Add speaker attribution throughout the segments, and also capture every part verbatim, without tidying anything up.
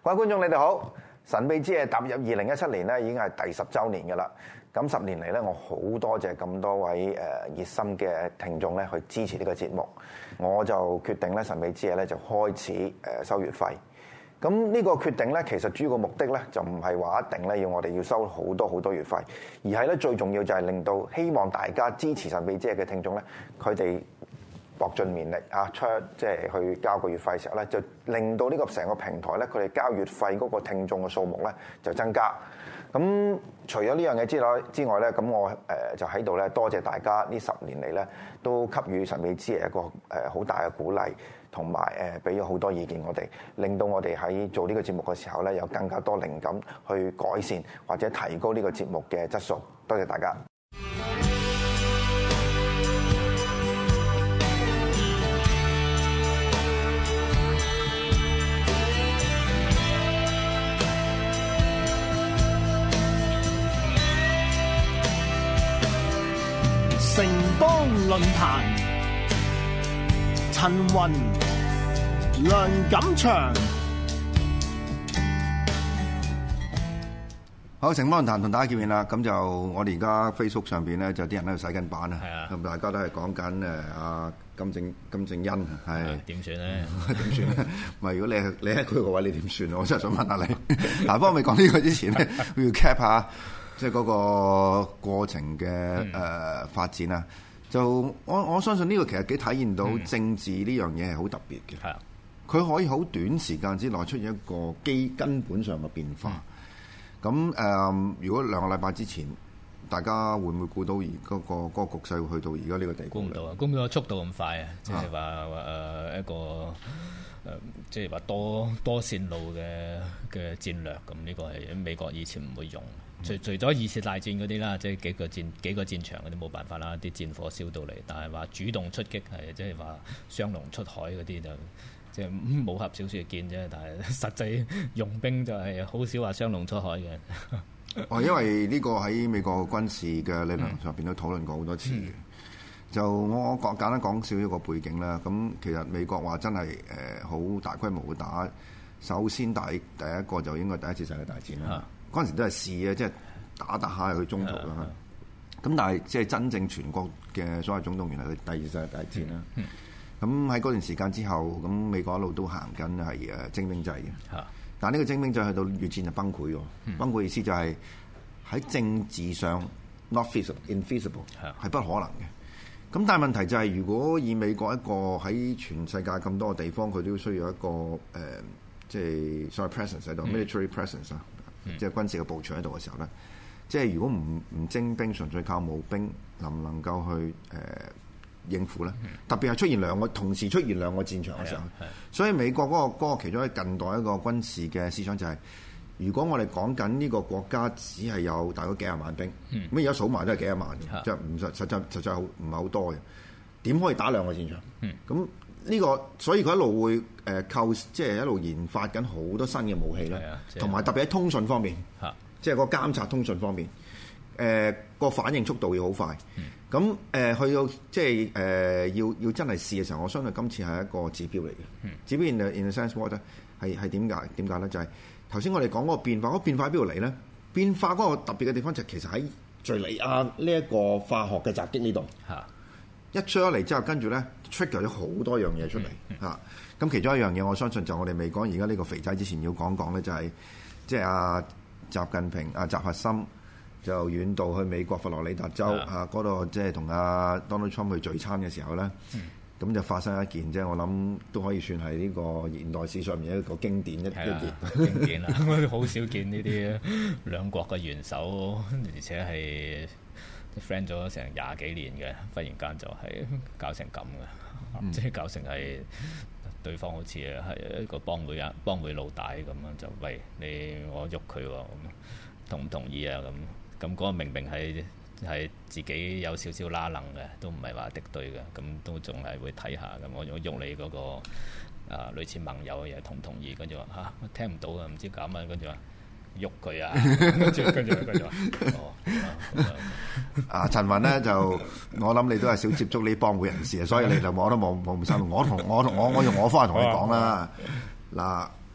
Speaker 1: 各位觀眾，你哋好！神秘之夜踏入二零一七年咧，已經係第十週年嘅啦。咁十年嚟咧，我好多謝咁多位誒熱心嘅聽眾咧去支持呢個節目，我就決定咧神秘之夜咧就開始誒收月費。咁呢個決定咧，其實主要個目的咧就唔係話一定咧要我哋要收好多好多月費，而係咧最重要就係令到希望大家支持神秘之夜嘅聽眾咧，佢哋搏盡綿力啊，出即係去交個月費嘅時候咧，就令到呢個成個平台咧，佢哋交月費嗰個聽眾嘅數目咧就增加。咁除咗呢樣嘢之外之外咧，咁我誒就喺度咧多謝大家呢十年嚟咧都給予神秘之夜一個誒好大嘅鼓勵，同埋誒俾咗好多意見我哋，令到我哋喺做呢個節目嘅時候咧有更加多靈感去改善或者提高呢個節目嘅質素。多謝大家。
Speaker 2: 城邦論壇，陳雲、梁錦祥。
Speaker 3: 好，城邦論壇同大家見面啦。咁就我哋而家 Facebook 上邊咧，就啲人喺度洗緊版啊。係啊。咁大家都係講緊誒阿金正金正恩係
Speaker 4: 點算咧？
Speaker 3: 點算咧？唔係如果你係你喺佢個位，你點算啊？我真係想問下你。嗱，不過未講呢個之前咧，要 cap 下。即係嗰個過程嘅誒、呃、發展啊，就我我相信呢個其實幾體現到政治呢樣嘢係好特別嘅。係啊，佢可以好短時間之內出現一個基根本上嘅變化。咁誒、呃，如果兩個禮拜之前，大家會唔會估到而嗰個嗰、嗰個局勢會去到而家呢個地步？
Speaker 4: 估唔到啊！估唔到個速度咁快啊！即係話誒一個誒，即係話多多線路嘅嘅戰略咁，呢個係美國以前唔會用。除除咗二次大戰嗰啲啦，即係幾個戰幾個戰場嗰啲冇辦法啦，啲戰火燒到嚟。但係話主動出擊係即係話雙龍出海嗰啲就即係武俠小説見啫，但係實際用兵就係好少話雙龍出海嘅。
Speaker 3: 哦，因為呢個喺美國軍事嘅理論上邊都討論過好多次嘅。嗯、就我講簡單講少一個背景啦。咁其實美國話真係誒好大規模嘅打，首先第第一個就應該第一次世界大戰啦。嗰陣時都係試嘅，即係打打下去中途啦。咁但係即係真正全國嘅所謂總動員係佢第二次世界大戰啦。咁喺嗰段時間之後，咁美國一路都行緊係誒徵兵制嘅。嗯、但係呢個徵兵制去到越戰就崩潰喎。嗯、崩潰意思就係喺政治上 not feasible infeasible 係不可能嘅。咁但係問題就係，如果以美國一個喺全世界咁多個地方，佢都需要一個誒、呃，即係所謂 presence 喺度、嗯、military presence 啊。即係軍事嘅部署喺度嘅時候咧，即係如果唔唔徵兵，純粹靠募兵，能唔能夠去誒、呃、應付咧？嗯、特別係出現兩個同時出現兩個戰場嘅時候，所以美國嗰、嗰個嗰個其中一近代一個軍事嘅思想就係、是，如果我哋講緊呢個國家只係有大概幾廿萬兵，咁而家數埋都係幾廿萬嘅，即係唔實實際實際好唔係好多嘅，點可以打兩個戰場？咁、嗯呢、這個所以佢一路會誒構，即係一路研發緊好多新嘅武器啦，同埋特別喺通訊方面，啊、即係個監察通訊方面，誒、呃、個反應速度要好快。咁誒、嗯呃、去到即係誒、呃、要要真係試嘅時候，我相信今次係一個指標嚟嘅。嗯、指標 in the, in the sense what 咧係係點解點解咧？就係頭先我哋講嗰個變化，嗰、那個變化喺邊度嚟咧？變化嗰個特別嘅地方就係其實喺敍利亞呢一個化學嘅襲擊呢度。啊一出咗嚟之後，跟住咧 trigger 咗好多樣嘢出嚟嚇。咁、嗯嗯、其中一樣嘢，我相信就我哋未講而家呢個肥仔之前要講講咧，就係即係阿習近平、阿習核心就遠道去美國佛羅里達州嚇嗰度，即係同阿 Donald Trump 去聚餐嘅時候咧，咁、嗯、就發生一件即係我諗都可以算係呢個現代史上面一個經典一、啊、一件
Speaker 4: 經典啦。我哋好少見呢啲兩國嘅元首，而且係。friend 咗成廿幾年嘅，忽然間就係搞成咁嘅，嗯、即係搞成係對方好似係一個幫會啊幫會老大咁樣，就喂你我喐佢喎，咁同唔同意啊？咁咁嗰個明明係係自己有少少拉楞嘅，都唔係話敵對嘅，咁都仲係會睇下咁，我我喐你嗰、嗰個啊類似盟友嘅嘢同唔同意？跟住話嚇我聽唔到啊，唔知咁啊，跟住話。喐佢啊！跟住跟住跟住話哦，
Speaker 3: 啊陳雲咧就我諗你都係少接觸呢幫會人士啊，所以你就我都冇冇咁深。我同我同我我用我方法同你講啦。嗱，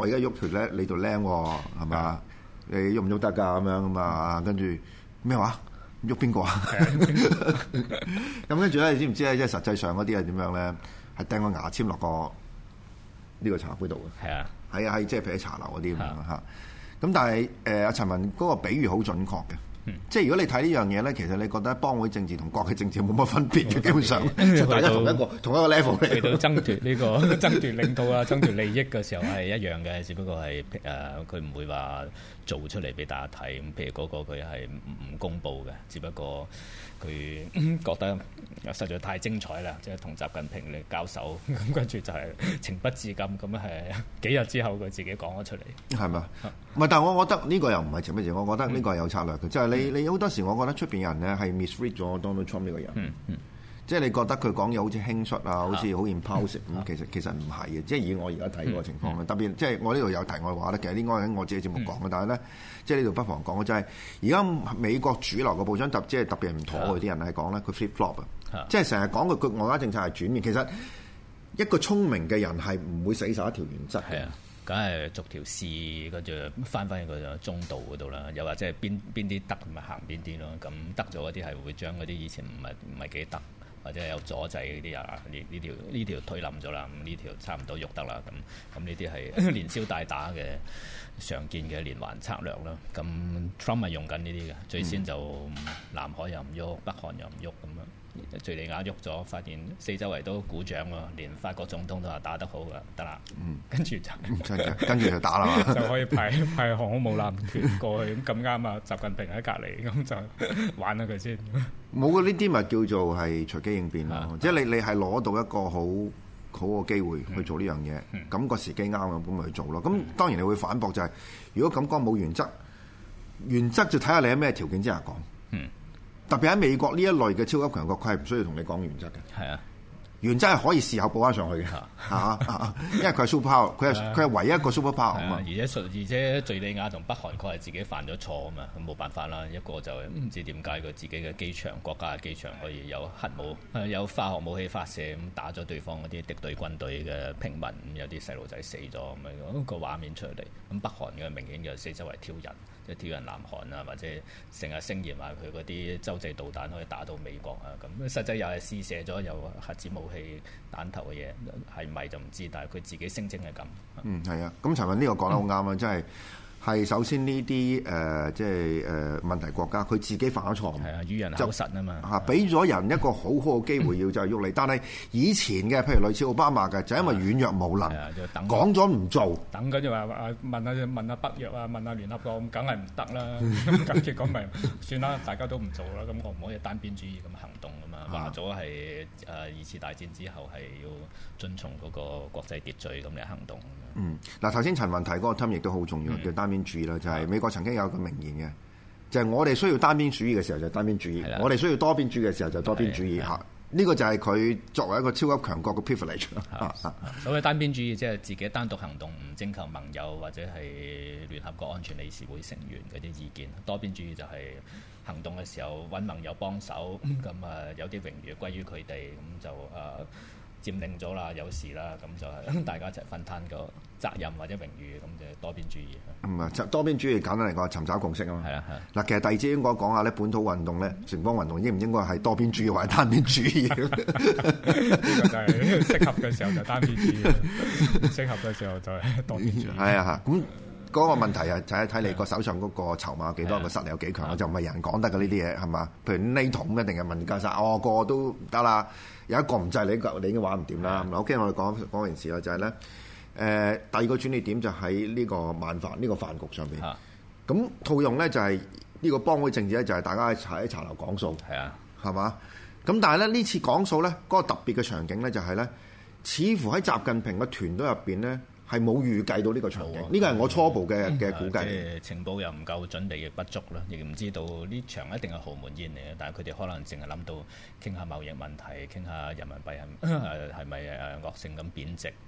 Speaker 3: 我而家喐條咧，你度靚喎，係嘛？你喐唔喐得㗎咁樣啊嘛？跟住咩話？喐邊個啊？咁跟住咧，你知唔知咧？即係實際上嗰啲係點樣咧？係掟個牙籤落個呢個茶杯度嘅。係啊，係啊，係即係譬如茶樓嗰啲咁樣嚇。咁但係誒阿陳文嗰個比喻好準確嘅。嗯、即係如果你睇呢樣嘢咧，其實你覺得幫會政治同國際政治冇乜分別嘅，基本上大家同一個同一個 level 嚟。
Speaker 4: 去到爭奪呢、呢個爭奪領導啊、爭奪利益嘅時候係一樣嘅，只不過係誒佢唔會話做出嚟俾大家睇。咁譬如嗰個佢係唔公佈嘅，只不過佢覺得實在太精彩啦，即係同習近平嚟交手，咁跟住就係情不自禁咁係幾日之後佢自己講咗出嚟。
Speaker 3: 係咪？唔係，但係我覺得呢個又唔係情不自禁，我覺得呢個係有策略嘅，嗯、即係你你好多時，我覺得出邊人咧係 misread 咗 Donald Trump 呢個人，嗯嗯、即係你覺得佢講嘢好似輕率啊，好似好 impulsive 咁、嗯，其實其實唔係嘅，即係以我而家睇嗰個情況、嗯、特別即係我呢度有題外話咧，其實應該喺我自己節目講嘅，嗯、但係咧即係呢度不妨講嘅就係而家美國主流嘅報章特即係特別係唔妥嘅啲人係講咧，佢 flip flop 啊，嗯、即係成日講佢佢外交政策係轉變，其實一個聰明嘅人係唔會死守一條原則嘅。
Speaker 4: 梗係逐條試，跟住翻返去個中道嗰度啦。又或者係邊邊啲得，咪行邊啲咯。咁得咗嗰啲係會將嗰啲以前唔係唔係幾得，或者有阻滯嗰啲啊，呢呢條呢條推冧咗啦。咁呢條差唔多喐得啦。咁咁呢啲係連消帶打嘅常見嘅連環策略啦。咁 Trump 係用緊呢啲嘅，最先就南海又唔喐，北韓又唔喐咁樣。敍利亞喐咗，發現四周圍都鼓掌喎，連法國總統都話打得好噶，得啦。嗯，跟住就
Speaker 3: 跟住就打啦，
Speaker 4: 就可以派派航空母艦團過去，咁咁啱啊！習近平喺隔離，咁就玩下佢先。
Speaker 3: 冇嘅呢啲咪叫做係隨機應變咯，啊、即係你你係攞到一個好好嘅機會去做呢樣嘢，咁、嗯、個時機啱嘅咁咪去做咯。咁、嗯、當然你會反駁就係、是，如果咁講冇原則，原則就睇下你喺咩條件之下講。嗯。特別喺美國呢一類嘅超級強國，佢係唔需要同你講原則嘅。係啊，原則係可以事後補翻上去嘅嚇嚇，因為佢係 super power，佢係佢係唯一一個 super power 啊嘛。而且
Speaker 4: 而且敍利亞同北韓佢係自己犯咗錯啊嘛，咁冇辦法啦。一個就唔知點解佢自己嘅機場國家嘅機場可以有核武，有化學武器發射咁打咗對方嗰啲敵對軍隊嘅平民，有啲細路仔死咗咁樣個畫面出嚟。咁北韓嘅明顯就四周圍挑釁。即係挑釁南韓啊，或者成日聲言話佢嗰啲洲際導彈可以打到美國啊，咁實際又係試射咗有核子武器彈頭嘅嘢，係咪就唔知？但係佢自己聲稱係咁。
Speaker 3: 嗯，係啊，咁陳文呢個講得好啱啊，真係、嗯。係首先呢啲誒即係誒、呃、問題國家，佢自己犯咗錯誤，
Speaker 4: 係啊，與人口實啊嘛
Speaker 3: 嚇，俾咗人一個好好嘅機會要就係喐你。但係以前嘅，譬如類似奧巴馬嘅，就因為軟弱無能，講咗唔做，
Speaker 4: 等緊就話啊問下問下北約啊，問下聯合國，咁梗係唔得啦。咁結果咪算啦，大家都唔做啦。咁我唔可以單邊主義咁行動啊嘛。話咗係誒二次大戰之後係要遵從嗰個國際秩序咁嚟行動。
Speaker 3: 嗯，嗱頭先陳雲提嗰個 term 亦都好重要，叫單邊主義啦，就係、是、美國曾經有個名言嘅，就係、是、我哋需要單邊主義嘅時候就單邊主義，的我哋需要多邊主義嘅時候就多邊主義嚇。呢個就係佢作為一個超級強國嘅 privilege。
Speaker 4: 所謂單邊主義即係自己單獨行動，唔徵求盟友或者係聯合國安全理事會成員嗰啲意見。多邊主義就係行動嘅時候揾盟友幫手，咁啊有啲榮譽歸於佢哋，咁就誒。呃佔領咗啦，有事啦，咁就係大家一齊分攤個責任或者榮譽，咁就多邊主義。
Speaker 3: 咁啊、嗯，多邊主義簡單嚟講，尋找共識啊嘛。係啊係。嗱，其實第二節應該講下咧，本土運動咧，城邦運動應唔應該係多邊主義或者單邊主義？呢
Speaker 4: 個就係適合嘅時候就單邊主義，唔適合嘅時候就係多邊主義。係
Speaker 3: 啊嚇，咁嗰個問題啊，就係睇你個手上嗰個籌碼有幾多，個實力有幾強，就唔係人講得嘅呢啲嘢係嘛？譬如呢桶一定係問價晒，哦個個都得啦。有一個唔制你，你已經玩唔掂啦。嗱，OK，我哋講講件事啦，就係、是、咧，誒、呃、第二個轉捩點就喺呢個晚飯呢、呢個飯局上邊。咁、啊、套用咧就係呢個幫會政治咧，就係大家喺茶樓講數，係啊，係嘛？咁但係咧呢次講數咧，嗰、嗰個特別嘅場景咧就係咧，似乎喺習近平嘅團隊入邊咧。係冇預計到呢個場景，呢個係我初步嘅嘅估計。
Speaker 4: 即係情報又唔夠，準備亦不足啦，亦唔知道呢場一定係豪門宴嚟嘅。但係佢哋可能淨係諗到傾下貿易問題，傾下人民幣係係咪誒惡性咁貶值，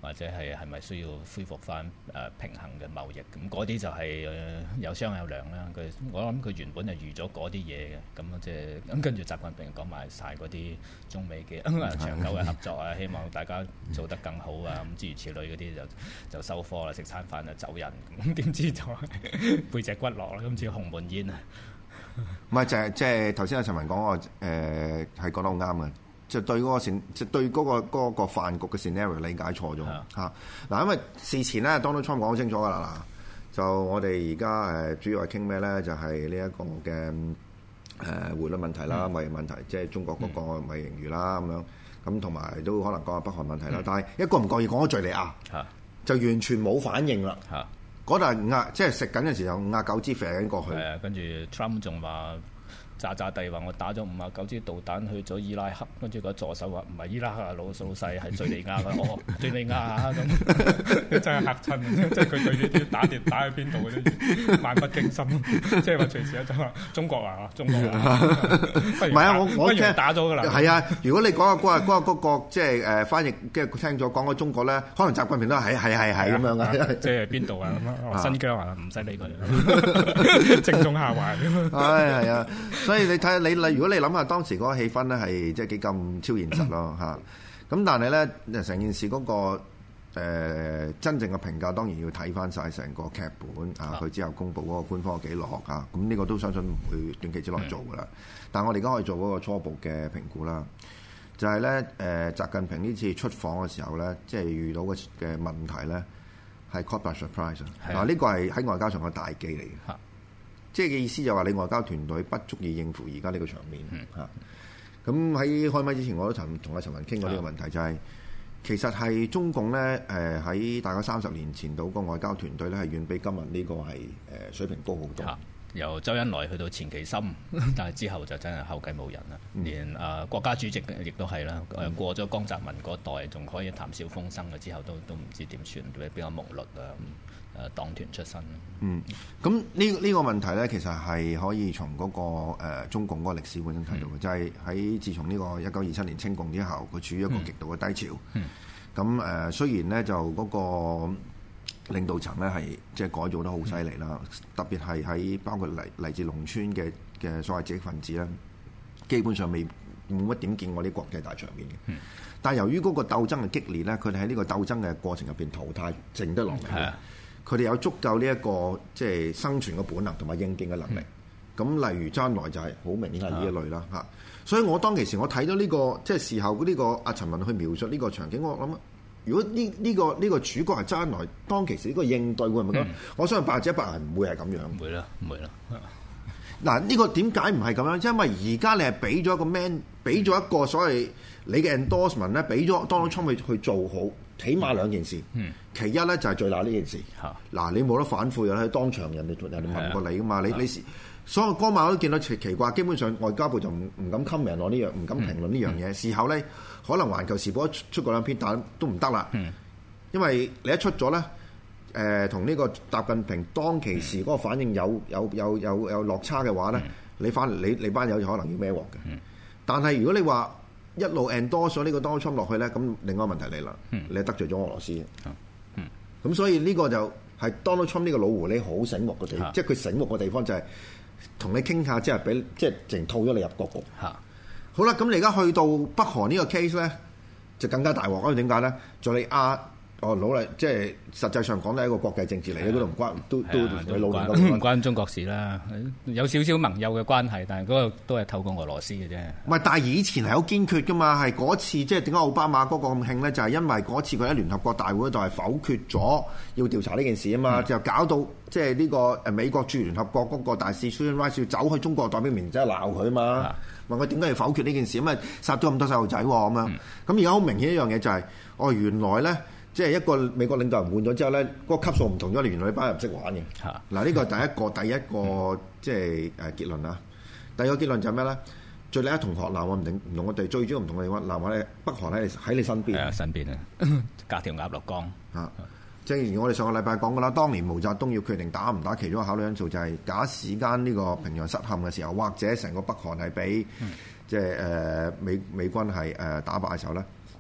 Speaker 4: 或者係係咪需要恢復翻誒平衡嘅貿易？咁嗰啲就係、呃、有商有量啦。佢我諗佢原本係預咗嗰啲嘢嘅，咁即係咁跟住習近平講埋晒嗰啲中美嘅長久嘅合作啊，希望大家做得更好啊，咁諸如此類嗰啲就就收科啦，食餐飯就走人。咁點知就係背脊骨落啦，今次鴻門宴啊！
Speaker 3: 唔係就係即係頭先阿陳文講個誒係講得好啱嘅，就對嗰個線，即係對嗰個嗰個飯局嘅 scenario 理解錯咗嚇。嗱，因為事前咧 Donald Trump 講好清楚㗎啦，嗱，就我哋而家誒主要係傾咩咧？就係呢一個嘅誒匯率問題啦、貿易問題，即係中國嗰個貿易盈餘啦咁樣，咁同埋都可能講下北韓問題啦。但係一個唔覺意講咗敍利亞，就完全冇反應啦。嗰度係壓，即係食緊嘅時候壓九支射緊過去。係啊，
Speaker 4: 跟住 Trump 仲話渣渣地話我打咗五啊九支導彈去咗伊拉克，跟住個助手話唔係伊拉克啊，老老細係敍利亞嘅。哦，敍利亞啊咁，真係嚇親，即係佢對呢啲打電打去邊度嗰啲漫不經心，即係話隨時就話中國啊，中國啊，唔
Speaker 3: 係啊，我我聽
Speaker 4: 打咗㗎啦。
Speaker 3: 係啊，如果你講下嗰個嗰個嗰個即係誒翻譯，即係聽咗講咗中國咧，可能習近平都係係係係咁樣嘅，即
Speaker 4: 係邊度啊咁啊？新疆啊，唔使理佢，正中下懷。
Speaker 3: 係係啊。所以你睇下你，如果你諗下當時嗰個氣氛咧，係即係幾咁超現實咯嚇。咁但係咧，成件事嗰、嗰個、呃、真正嘅評價，當然要睇翻晒成個劇本啊。佢之後公布嗰個官方嘅記錄啊，咁呢個都相信唔會短期之內做噶啦。但係我哋而家可以做嗰個初步嘅評估啦，就係咧誒，習近平呢次出訪嘅時候咧，即係遇到嘅嘅問題咧，係 caught by surprise 啊！呢個係喺外交上嘅大忌嚟嘅。即係嘅意思就話你外交團隊不足以應付而家呢個場面嚇。咁喺、嗯、開麥之前，我都曾同阿陳文傾過呢個問題，就係、是、其實係中共咧誒喺大概三十年前到個外交團隊咧係遠比今日呢個係誒水平高好多。
Speaker 4: 由周恩來去到錢其琛，但係之後就真係後繼無人啦。嗯、連誒、呃、國家主席亦都係啦，誒、嗯、過咗江澤民嗰代，仲可以談笑風生嘅，之後都都唔知點算，比較無律啊。誒黨團出身。
Speaker 3: 嗯，咁呢呢個問題咧，其實係可以從嗰、那個、呃、中共嗰個歷史本身睇到嘅，嗯、就係喺自從呢個一九二七年清共之後，佢處於一個極度嘅低潮。嗯。咁誒、呃，雖然咧就嗰個領導層咧係即係改造得好犀利啦，嗯、特別係喺包括嚟嚟自農村嘅嘅所謂知識分子咧，基本上未冇乜點見過啲國際大場面嘅。嗯。但係由於嗰個鬥爭嘅激烈咧，佢哋喺呢個鬥爭嘅過程入邊淘汰剩得落嚟。係啊。佢哋有足夠呢、這、一個即係生存嘅本能同埋應變嘅能力。咁、嗯、例如周恩來就係好明顯係呢一類啦嚇。啊、所以我當其時我睇到呢、這個即係事後呢、這個阿陳文去描述呢個場景，我諗如果呢、這、呢個呢、這個主角係周恩來，當其時呢個應對會唔會咁？嗯、我相信百分之一百係唔會係咁樣。唔會啦，唔會啦。嗱，呢個點解唔係咁樣？因為而家你係俾咗一個 man，俾咗一個所謂你嘅 endorsement 咧，俾咗 Donald Trump 去去做好。起碼兩件事，嗯、其一咧就係最鬧呢件事。嗱、啊，你冇得反悔嘅，喺當場人哋人哋問過你噶嘛？的你你所有嗰晚我都見到奇奇怪，基本上外交部就唔唔敢 comment 我呢樣，唔敢評論呢樣嘢。嗯、事後咧，可能環球時報出出過兩篇，但都唔得啦。嗯、因為你一出咗咧，誒同呢個習近平當其時嗰個反應有有有有有落差嘅話咧，嗯、你翻嚟你你班友就可能要孭鑊嘅。嗯、但係如果你話，一路 endorse 咗呢個 Donald Trump 落去咧，咁另外一個問題嚟啦，嗯、你得罪咗俄羅斯，咁、嗯嗯、所以呢個就係 Donald Trump 呢個老狐狸好醒目嘅地方，啊、即係佢醒目嘅地方就係同你傾下，即係俾即係淨套咗你入局局。啊、好啦，咁你而家去到北韓呢個 case 咧，就更加大鑊，因為點解咧？敍利亞哦，老嚟即係實際上講都係一個國際政治嚟嘅，嗰度唔關，都都佢老嚟
Speaker 4: 唔關中國事啦，有少少盟友嘅關係，但係嗰個都係透過俄羅斯嘅啫。
Speaker 3: 唔係，但係以前係好堅決噶嘛，係嗰次即係點解奧巴馬嗰個咁興咧？就係、是、因為嗰次佢喺聯合國大會嗰度係否決咗要調查呢件事啊嘛，嗯、就搞到即係呢個誒美國駐聯合國嗰個大使 Susan Rice 要走去中國代表面，真係鬧佢啊嘛，問佢點解要否決呢件事咁啊？殺咗咁多細路仔喎咁樣，咁而家好明顯一樣嘢就係、是，哦原來咧。即係一個美國領導人換咗之後咧，嗰、那個級數唔同咗，原來你班人唔識玩嘅。嗱，呢個第一個第一個即係誒結論啦。第二個結論就係咩咧？敍利亞同學鬧我唔定唔同我哋，最主要唔同我哋話鬧我咧，北韓喺你喺你身邊。
Speaker 4: 係啊，身邊啊，隔條鴨落江。啊，
Speaker 3: 正如我哋上個禮拜講嘅啦，當年毛澤東要決定打唔打，其中一個考慮因素就係假使間呢個平壤失陷嘅時候，或者成個北韓係俾即係誒美美軍係誒打敗嘅時候咧。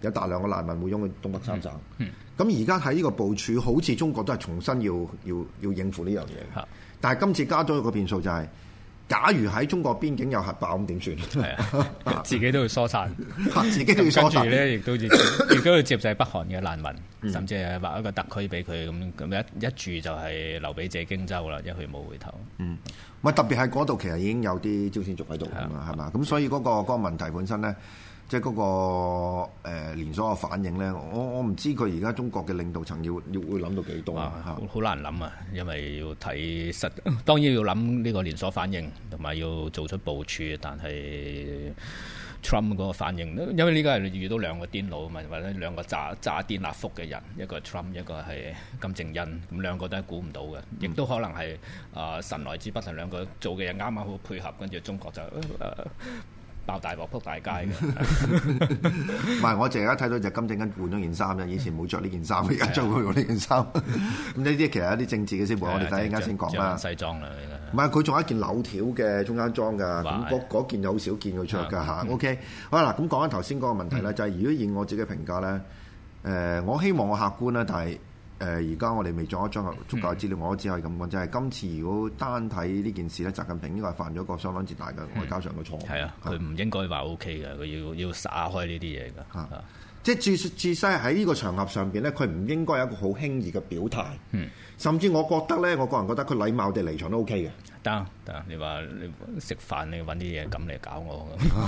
Speaker 3: 有大量嘅難民會湧去東北三省。咁而家喺呢個部署，好似中國都係重新要要要應付呢樣嘢。
Speaker 4: 啊、
Speaker 3: 但係今次加多一個變數就係、是，假如喺中國邊境有核爆咁點算？
Speaker 4: 係啊，自己都要疏散，
Speaker 3: 自己都要疏散。
Speaker 4: 跟住咧，亦都要亦都要接濟北韓嘅難民，嗯、甚至係劃一個特區俾佢咁咁一一住就係留俾借荊州啦，一去冇回頭。
Speaker 3: 嗯，咪特別係嗰度其實已經有啲朝鮮族喺度㗎嘛，係嘛？咁所以嗰、嗰個嗰、嗰個問題本身咧。即係嗰個誒、呃、連鎖嘅反應咧，我我唔知佢而家中國嘅領導層要要會諗到幾多啊？
Speaker 4: 好好難諗啊，因為要睇實，當然要諗呢個連鎖反應，同埋要做出部署。但係 Trump 嗰個反應，因為呢個係遇到兩個癲佬啊嘛，或者兩個詐詐癲納福嘅人，一個係 Trump，一個係金正恩，咁兩個都係估唔到嘅，亦都可能係啊、呃、神來之筆，係兩個做嘅嘢啱啱好配合，跟住中國就誒。呃爆大鑊撲大街嘅，
Speaker 3: 唔係我淨係而家睇到就金正恩換咗件衫啫，以前冇着呢件衫，而家着佢用呢件衫。咁呢啲其實一啲政治嘅先輩，我哋等陣間先講啦。
Speaker 4: 西裝啦，
Speaker 3: 唔係佢仲有一件柳條嘅中間裝㗎，咁嗰嗰件有好少見佢着㗎嚇。OK，好啦，咁講翻頭先嗰個問題咧，就係如果以我自己嘅評價咧，誒，我希望我客觀啦，但係。誒而家我哋未做一張足夠資料，我都只可以咁講，就係、是、今次如果單睇呢件事咧，習近平應該係犯咗一個相當之大嘅外交上嘅錯誤。係、嗯、啊，佢唔應該話 O K 嘅，佢要要撒開呢啲嘢㗎。啊，啊即係至至少喺呢個場合上邊咧，佢唔應該有一個好輕易嘅表態。嗯，甚至我覺得咧，我個人覺得佢禮貌地離場都 O K 嘅。得得，你話你食飯你揾啲嘢咁嚟搞我，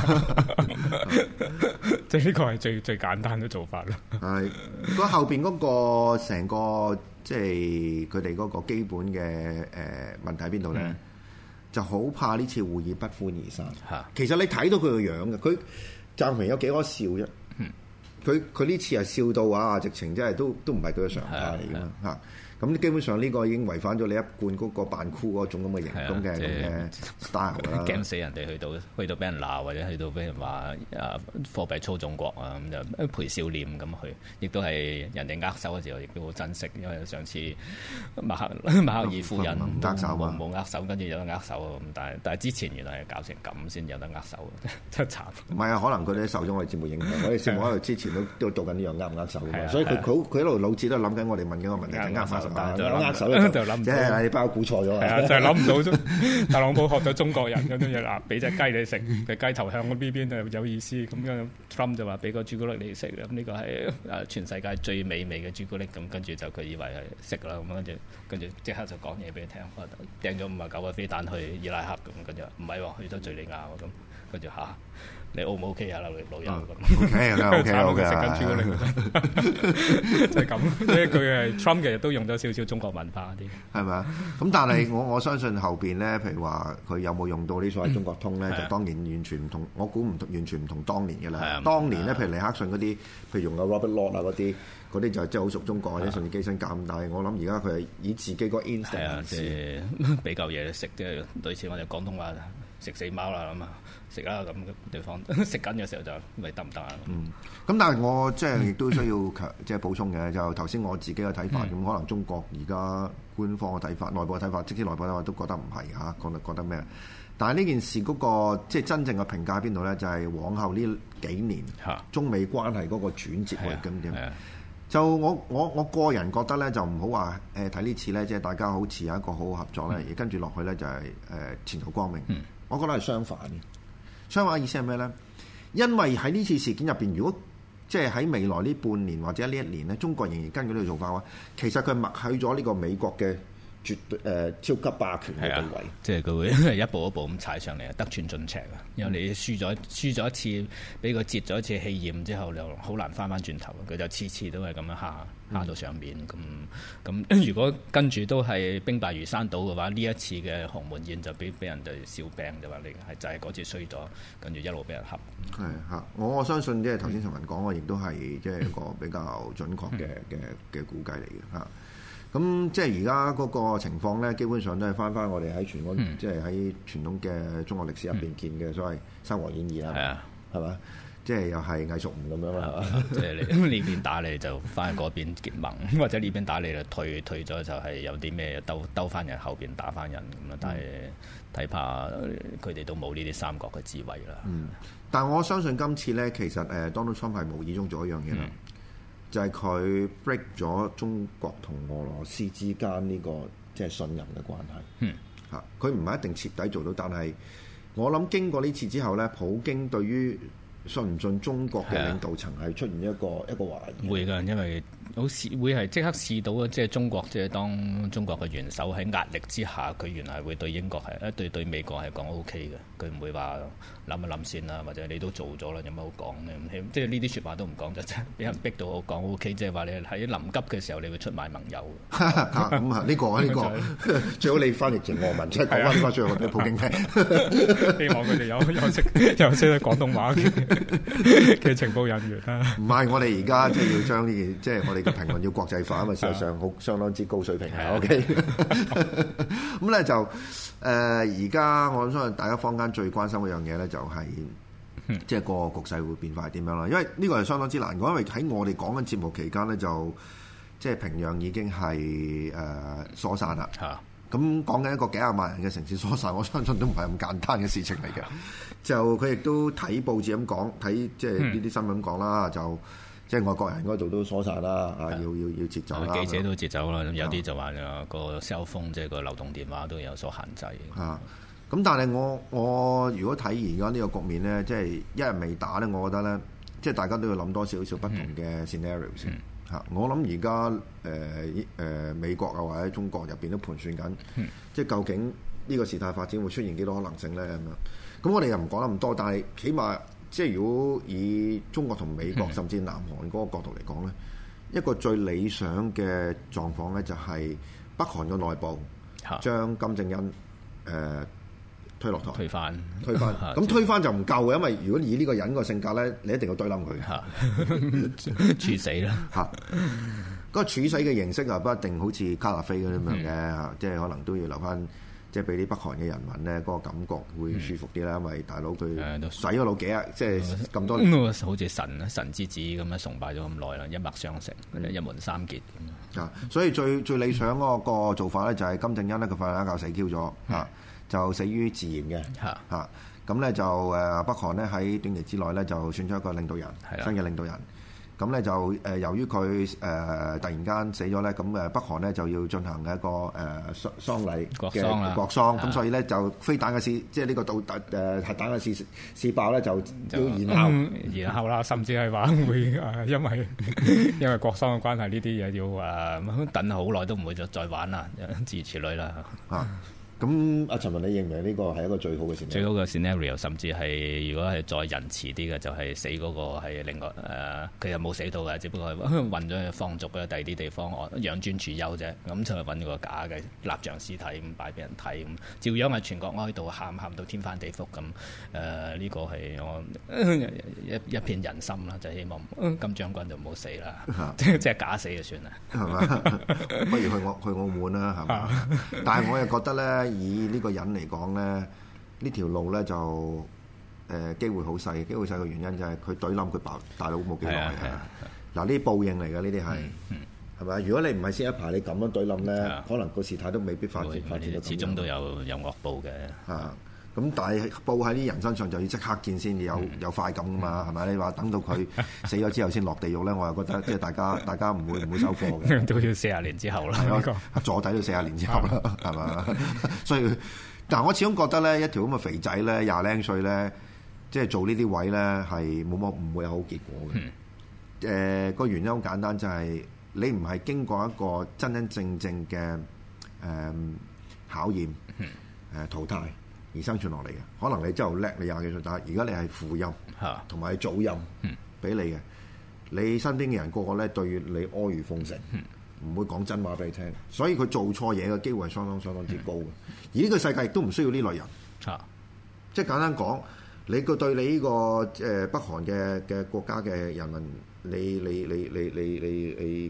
Speaker 3: 即係呢個係最最簡單嘅做法啦。係，嗰後邊嗰個成個即係佢哋嗰個基本嘅誒、呃、問題喺邊度咧？嗯、就好怕呢次會議不歡而散。嚇，其實你睇到佢個樣嘅，佢習近平有幾多笑啫？佢佢呢次係笑到啊，直情真係都都唔係佢嘅常態嚟㗎嘛嚇。咁基本上呢個已經違反咗你一貫嗰個扮酷嗰種咁嘅型咁嘅咁嘅 style 啦。驚死人哋去到去到俾人鬧，或者去到俾人話啊貨幣操縱國啊，咁就陪笑臉咁去，亦都係人哋握手嘅時候，亦都好珍惜，因為上次馬克馬克爾夫人握手冇冇握手，跟住有得握手咁，但係但係之前原來係搞成咁先有得握手，真係慘。唔係啊，可能佢哋受咗我哋節目影響，我哋節目喺度之前都都做緊呢樣握唔握手嘅，所以佢佢佢一路腦子都諗緊我哋問緊個問題，握手。就握手就諗唔到，即係你包估錯咗。係啊，就係諗唔到啫。特朗普學咗中國人嗰啲嘢嗱，俾隻雞你食，隻雞頭向嗰邊邊就有意思。咁樣 Trump 就話俾個朱古力你食，咁呢個係誒全世界最美味嘅朱古力。咁跟住就佢以為係食啦，咁跟住跟住即刻就講嘢俾你聽，掟咗五啊九個飛彈去伊拉克咁，跟住唔係喎，去咗敍利亞喎，咁跟住嚇。你 O 唔 O K 啊，老老友咁 ？O K 啊 ，O K O K 食緊朱古力，就係咁。即係佢係 Trump 其實都用咗少少中國文化啲，係咪啊？咁但係我我相信後邊咧，譬如話佢有冇用到呢所謂中國通咧，嗯、就當然完全唔同。我估唔同，完全唔同當年嘅啦。啊、當年咧，譬如尼克遜嗰啲，譬如用個 Robert Lord 啊嗰啲，嗰啲就係真係好熟中國，或者甚至基辛格咁。但係我諗而家佢係以自己個 instinct 即係俾嚿嘢食，即係類似我哋廣東話食死貓啦咁啊！食啦咁嘅地方，食緊嘅時候就咪得唔得啊？嗯，咁但係我即係亦都需要強即係補充嘅，就頭先我自己嘅睇法，咁、嗯、可能中國而家官方嘅睇法、內部嘅睇法，即使內部嘅睇法都覺得唔係嚇，覺得覺得咩？但係呢件事嗰、那個即係真正嘅評價喺邊度咧？就係、是、往後呢幾年中美關係嗰個轉折會咁點？就我我我個人覺得咧，就唔好話誒睇呢次咧，即係大家好似有一個好好合作咧，而跟住落去咧就係誒前途光明。嗯、我覺得係相反嘅。相反意思係咩咧？因為喺呢次事件入邊，如果即係喺未來呢半年或者呢一年咧，中國仍然跟佢呢個做法嘅話，其實佢默許咗呢個美國嘅絕對誒、呃、超級霸權嘅地位，啊、即係佢會一步一步咁踩上嚟，得寸進尺啊！因為你輸咗輸咗一次，俾佢截咗一次氣焰之後，就好難翻翻轉頭。佢就次次都係咁樣下下到上面咁咁。如果跟住都係兵敗如山倒嘅話，呢一次嘅鴻門宴就俾俾人哋笑柄，就話你係就係嗰次衰咗，跟住一路俾人恰。係嚇，我我相信即係頭先陳文講，我亦都係即係一個比較準確嘅嘅嘅估計嚟嘅嚇。咁即係而家嗰個情況咧，基本上都係翻翻我哋喺傳統，嗯、即係喺傳統嘅中國歷史入邊見嘅所謂三國演義啦，係啊，係嘛？ 即係又係藝術唔咁樣啦，係嘛？
Speaker 4: 即係你呢邊打你就翻去嗰邊結盟，或者呢邊打你就退退咗就係有啲咩兜兜翻人後邊打翻人咁啊！但係睇怕佢哋都冇呢啲三國嘅智慧啦。
Speaker 3: 嗯，但我相信今次咧，其實誒 Donald Trump 係無意中做一樣嘢啦，嗯、就係佢 break 咗中國同俄羅斯之間呢、這個即係信任嘅關係。嗯，嚇佢唔係一定徹底做到，但係我諗經過呢次之後咧，普京對於信唔信中國嘅領導層係出現一個一個懷疑？會
Speaker 4: 㗎，因為好似會係即刻試到啊！即係中國，即係當中國嘅元首喺壓力之下，佢原來會對英國係一對對美國係講 O K 嘅，佢唔會話諗一諗先啦，或者你都做咗啦，有乜好講咧？即係呢啲説話都唔講就真係俾人逼到講 O K，即係話你喺臨急嘅時候，你會出賣盟友。
Speaker 3: 咁啊，呢個呢個最好你翻譯成俄文，即係講翻翻出去俾普京聽。
Speaker 4: 希望佢哋有有識有識得廣東話嘅情報人員啦。
Speaker 3: 唔係，我哋而家即係要將呢件，即係我哋嘅評論要國際化，因為事實上好相當之高水平嘅。OK，咁咧就誒，而家我相信大家坊間最關心嗰樣嘢咧，就係即係個局勢會變化係點樣啦。因為呢個係相當之難講，因為喺我哋講緊節目期間咧，就即係平壤已經係誒疏散啦。嚇！咁講緊一個幾廿萬人嘅城市疏散，我相信都唔係咁簡單嘅事情嚟嘅。就佢亦都睇報紙咁講，睇即係呢啲新聞講啦，就即係外國人嗰度都疏散啦，啊，要要要撤走啦。記者都撤走啦，有啲就話個 cell phone 即係個流動電話都有所限制。啊，咁但係我我如果睇而家呢個局面咧，即係一日未打咧，我覺得咧，即係大家都要諗多少少不同嘅 scenario 先。嗯嚇！我諗而家誒誒美國啊或者中國入邊都盤算緊，嗯、即係究竟呢個事態發展會出現幾多可能性咧咁樣。咁我哋又唔講得咁多，但係起碼即係如果以中國同美國、嗯、甚至南韓嗰個角度嚟講咧，一個最理想嘅狀況咧就係北韓嘅內部將金正恩誒、呃、推落台，推翻，推翻。咁推翻就唔夠嘅，因為如果以呢個人個性格咧，你一定要對冧佢，處死啦嚇。嗰個處死嘅形式啊，不一定好似卡納菲嗰啲咁樣嘅嚇，即係可能都要留翻，即係俾啲北韓嘅人民咧，嗰個感覺會舒服啲啦。因為大佬佢洗咗腦幾啊，即係咁多年，好似神神之子咁樣崇拜咗咁耐啦，一脈相承，一門三傑咁啊。所以最最理想嗰個做法咧，就係金正恩咧，佢瞓一覺死 Q 咗嚇。就死於自然嘅嚇嚇，咁咧就誒北韓咧喺短期之內咧就選出一個領導人，的新嘅領導人。咁咧就誒由於佢誒、呃、突然間死咗咧，咁誒北韓咧就要進行一個誒喪喪禮嘅國喪，咁所以咧就飛彈嘅試，即係呢個導彈誒核彈嘅試試爆咧就要延後，延後啦，甚至係話會誒因為因為國喪嘅關係，呢啲嘢要誒等好耐都唔會再再玩啦，諸如此類啦嚇。咁阿陳文，你認為呢個係一個最好嘅 scenario？最好嘅 scenario，甚至係如果係再仁慈啲嘅，就係、是、死嗰個係另外誒，佢、呃、又冇死到嘅，只不過係運咗去放逐嘅第二啲地方，養尊處優啫。咁就係揾個假嘅蠟像屍體咁擺俾人睇，咁照樣係全國哀悼，喊喊到天翻地覆咁。誒呢、呃這個係我一一片人心啦，就是、希望金將軍就唔好死啦，即係假死就算啦，係嘛？不如去我去澳門啦，係嘛？但係我又覺得咧。以呢個人嚟講咧，呢條路咧就誒、呃、機會好細，機會細嘅原因就係佢懟冧佢爸大佬冇幾耐嘅。嗱，呢啲報應嚟嘅，呢啲係係咪？如果你唔係先一排，你咁樣懟冧咧，的可能個事態都未必發展發展到咁。始終都有有惡報嘅。嚇！咁但係報喺啲人身上就要即刻見先有有快感噶嘛，係咪？你話等到佢死咗之後先落地獄咧，我又覺得即係大家大家唔會唔會收貨嘅，都要四十年之後啦。係咯，坐底到四十年之後啦，係嘛？所以，但係我始終覺得咧，一條咁嘅肥仔咧，廿零歲咧，即係做呢啲位咧，係冇乜唔會有好結果嘅。誒、嗯，個、呃、原因好簡單，就係、是、你唔係經過一個真真正正嘅誒、呃、考驗，誒、呃、淘汰。而生存落嚟嘅，可能你真係好叻，你廿幾歲，但係而家你係父蔭，同埋祖蔭俾你嘅，你身邊嘅人個個咧對你阿諛奉承，唔、嗯、會講真話俾你聽，所以佢做錯嘢嘅機會係相當相當之高嘅。嗯、而呢個世界亦都唔需要呢類人，啊、即係簡單講，你個對你呢、這個誒、呃、北韓嘅嘅國家嘅人民，你你你你你你你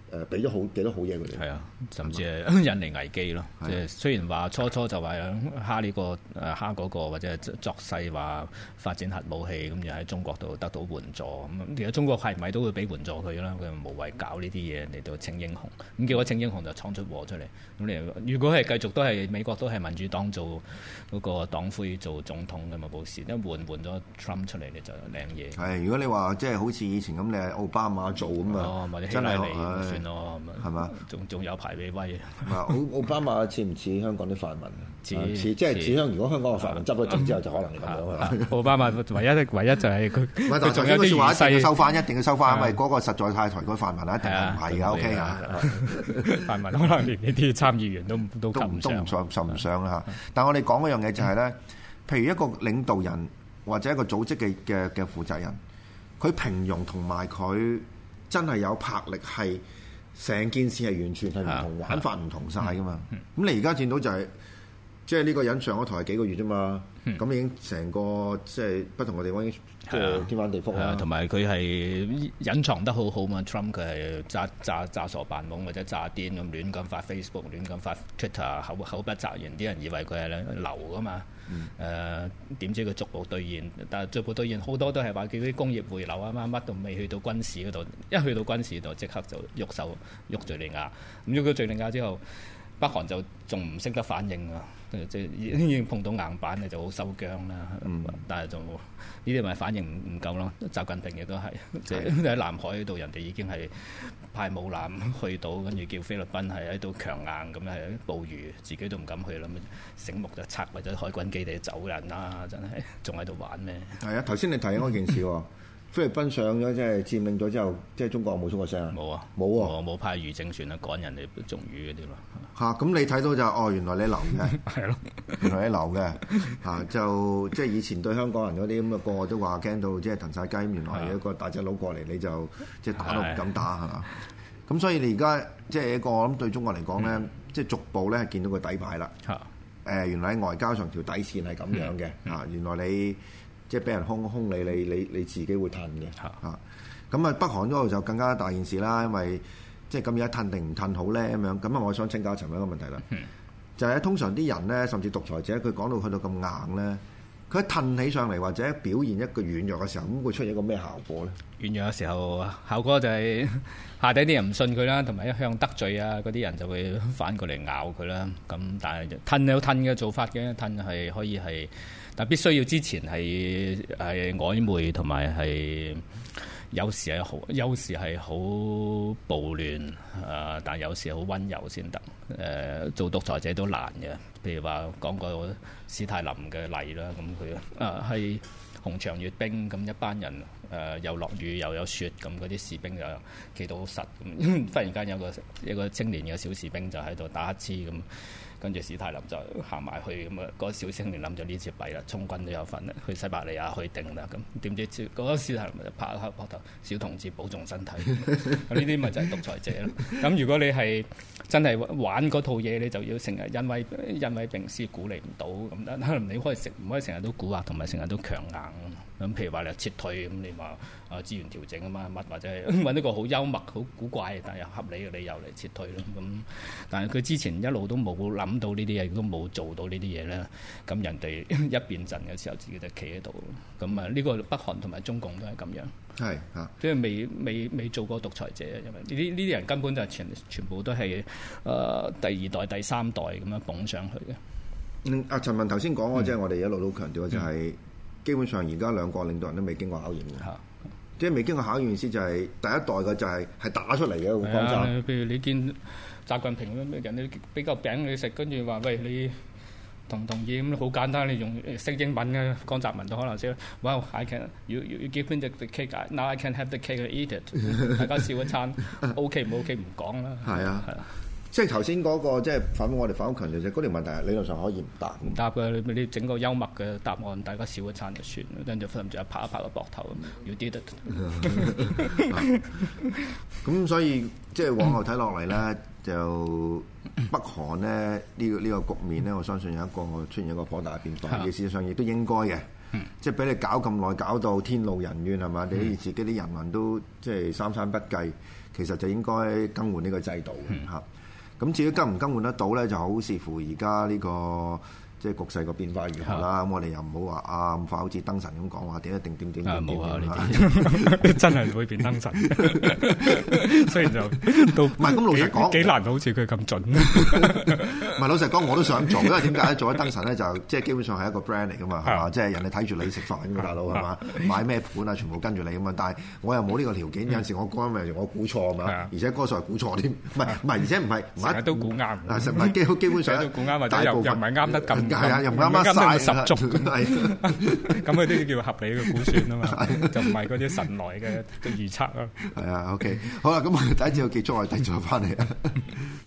Speaker 3: 誒俾咗好幾多好嘢佢哋。
Speaker 4: 係啊，甚至係引嚟危機咯。即係雖然話初初就話蝦呢個誒蝦嗰個，或者係作勢話發展核武器，咁又喺中國度得到援助。咁其實中國係咪都會俾援助佢啦？佢無謂搞呢啲嘢嚟到稱英雄。咁結果稱英雄就闖出禍出嚟。咁你如果係繼續都係美國都係民主黨做嗰個黨魁做總統嘅嘛，冇事。一換換咗 Trump 出嚟，你就靚嘢。
Speaker 3: 係，如果你話即係好似以前咁，你係奧巴馬做咁啊，
Speaker 4: 哦、
Speaker 3: 真係
Speaker 4: 算咯，
Speaker 3: 係嘛？
Speaker 4: 仲仲有排俾威。
Speaker 3: 奧奧巴馬似唔似香港啲泛民？
Speaker 4: 似
Speaker 3: 似即係似香。如果香港嘅泛民執咗政之後，就可能係咁樣啦。
Speaker 4: 奧巴馬唯一唯一就係佢，佢仲有啲
Speaker 3: 説話一定要收翻，
Speaker 4: 西
Speaker 3: 一定要收翻，因為嗰個實在太抬舉泛民啦，一定係唔係㗎 ？OK 啊？
Speaker 4: 泛民可能連呢啲參議員都都及唔上，
Speaker 3: 都唔上唔上啦嚇。但係我哋講嗰樣嘢就係咧，譬如一個領導人或者一個組織嘅嘅嘅負責人，佢平庸同埋佢真係有魄力，係成件事係完全係唔同玩法唔同晒噶嘛。咁你而家見到就係，即係呢個人上咗台係幾個月啫嘛，咁已經成個即係不同嘅地方已經即係天翻地覆啦。
Speaker 4: 同埋佢係隱藏得好好嘛。Trump 佢係詐詐詐傻扮懵或者詐癲咁亂咁發 Facebook， 亂咁發 Twitter， 口口不擇言，啲人以為佢係流噶嘛。誒點、嗯呃、知佢逐步兌現，但係逐步兌現好多都係話叫啲工業回流啊嘛，乜都未去到軍事嗰度，一去到軍事度即刻就喐手喐敍利亞，咁喐咗敍利亞之後，北韓就仲唔識得反應啊，即係已經碰到硬板嘅就好收僵啦。嗯、但係就呢啲咪反應唔唔夠咯。習近平亦都係，即係喺南海度人哋已經係派武艦去到，跟住叫菲律賓係喺度強硬咁係捕魚，自己都唔敢去啦。醒目就拆或者海軍基地走人啦，真係仲喺度玩咩？係
Speaker 3: 啊，頭先你提嗰件事喎。菲律賓上咗即係佔領咗之後，即係中國冇出過聲啊？
Speaker 4: 冇啊，
Speaker 3: 冇喎，
Speaker 4: 我冇派漁政船啊趕人哋種魚嗰啲咯。
Speaker 3: 嚇、啊，咁你睇到就哦，原來你流嘅，係咯，原來你流嘅嚇、啊，就即係以前對香港人嗰啲咁嘅個個都話驚到即係騰晒雞，原來係一個大隻佬過嚟你就即係打都唔敢打係嘛？咁所以你而家即係一個我諗對中國嚟講咧，嗯、即係逐步咧係見到個底牌啦。嚇、啊，誒、呃、原來喺外交上條底線係咁樣嘅嚇、嗯啊，原來你。即係俾人兇兇你，你你你自己會褪嘅嚇。咁啊，北韓嗰度就更加大件事啦，因為即係咁而家褪定唔褪好咧咁樣。咁啊，我想請教陳一個問題啦，嗯、就係通常啲人咧，甚至獨裁者，佢講到去到咁硬咧，佢一褪起上嚟或者表現一個軟弱嘅時候，咁會出現一個咩效果咧？
Speaker 4: 軟弱嘅時候，效果就係下底啲人唔信佢啦，同埋一向得罪啊，嗰啲人就會反過嚟咬佢啦。咁但係褪有褪嘅做法嘅，褪係可以係。但必須要之前係係曖昧同埋係有時係好，有時係好暴亂啊！但有時好溫柔先得。誒、呃，做獨裁者都難嘅。譬如話講個史泰林嘅例啦，咁佢啊係紅牆閱兵，咁一班人誒、呃、又落雨又有雪，咁嗰啲士兵就企到好實。咁忽然間有個一個青年嘅小士兵就喺度打乞嗤咁。跟住史泰林就行埋去咁啊！嗰、那個小青年諗咗呢次弊啦，充軍都有份啦，去西伯利亞去定啦咁。點知嗰、那個史泰林就拍一下膊頭，小同志保重身體。咁呢啲咪就係獨裁者咯。咁如果你係真係玩嗰套嘢，你就要成日因為因為平時鼓勵唔到咁，可能你可以食唔可以成日都蠱惑，同埋成日都強硬。咁譬如話你撤退咁，你話啊資源調整啊嘛，乜或者係揾一個好幽默、好古怪但係又合理嘅理由嚟撤退咯。咁但係佢之前一路都冇諗到呢啲嘢，亦都冇做到呢啲嘢咧。咁人哋一變陣嘅時候，自己就企喺度。咁啊，呢個北韓同埋中共都係咁樣。係啊，即係未未未做過獨裁者，因為呢啲呢啲人根本就係全全部都係誒、呃、第二代、第三代咁樣捧上去嘅。
Speaker 3: 嗯，阿陳文頭先講嘅，即係、嗯、我哋一路都強調嘅就係、是。嗯基本上而家兩個領導人都未經過考驗嘅，的即係未經過考驗意思就係第一代嘅就係係打出嚟嘅一個方針。
Speaker 4: 譬如你見習近平咁樣人哋俾嚿餅你食，跟住話喂，你同唔同意咁好簡單，你用識英文嘅江澤民都可能識。Wow, I can you you give me the, the cake now I can have the cake and eat it 大家笑一餐，OK 唔 OK 唔講啦。
Speaker 3: 係啊，係啊。即係頭先嗰個，即係反我哋反覆強調就係嗰條問題，理論上可以唔答。
Speaker 4: 唔答嘅，你你整個幽默嘅答案，大家笑一餐就算，跟住分住一拍一拍個膊頭咁，要啲得。
Speaker 3: 咁所以即係往後睇落嚟咧，就北韓咧呢、呢個呢、呢個局面咧，我相信有一個出現一個頗大嘅變化，而事實上亦都應該嘅。 嗯、即係俾你搞咁耐，搞到天怒人怨係嘛？你、嗯、自己啲人民都即係三餐不繼，其實就應該更換呢個制度嘅嚇。咁、嗯、至於更唔更換得到咧，就好視乎而家呢個。即係局勢個變化如何啦，咁我哋又唔好話啊咁快好似燈神咁講話點一定點點點點
Speaker 4: 啊！冇啊！呢啲真係唔會變燈神，雖然就都
Speaker 3: 唔係咁老實講，
Speaker 4: 幾難好似佢咁準。
Speaker 3: 唔係老實講，我都想做，因為點解咧？做咗燈神咧，就即係基本上係一個 brand 嚟噶嘛，係嘛？即係人哋睇住你食飯咁大佬係嘛？買咩盤啊，全部跟住你咁嘛。但係我又冇呢個條件，有陣時我講咪我估錯嘛，而且嗰時候估錯添，唔係唔係，而且唔係唔係
Speaker 4: 都估啱。
Speaker 3: 啊，唔係基基本上
Speaker 4: 都估啱，或者又又唔係啱得咁。
Speaker 3: 係啊，又唔啱啱晒
Speaker 4: 十足，咁佢都要叫合理嘅估算啊嘛，就唔係嗰啲神來嘅預測咯。
Speaker 3: 係啊，OK，好啦，咁我哋第一節就結束，我哋繼續翻嚟啊。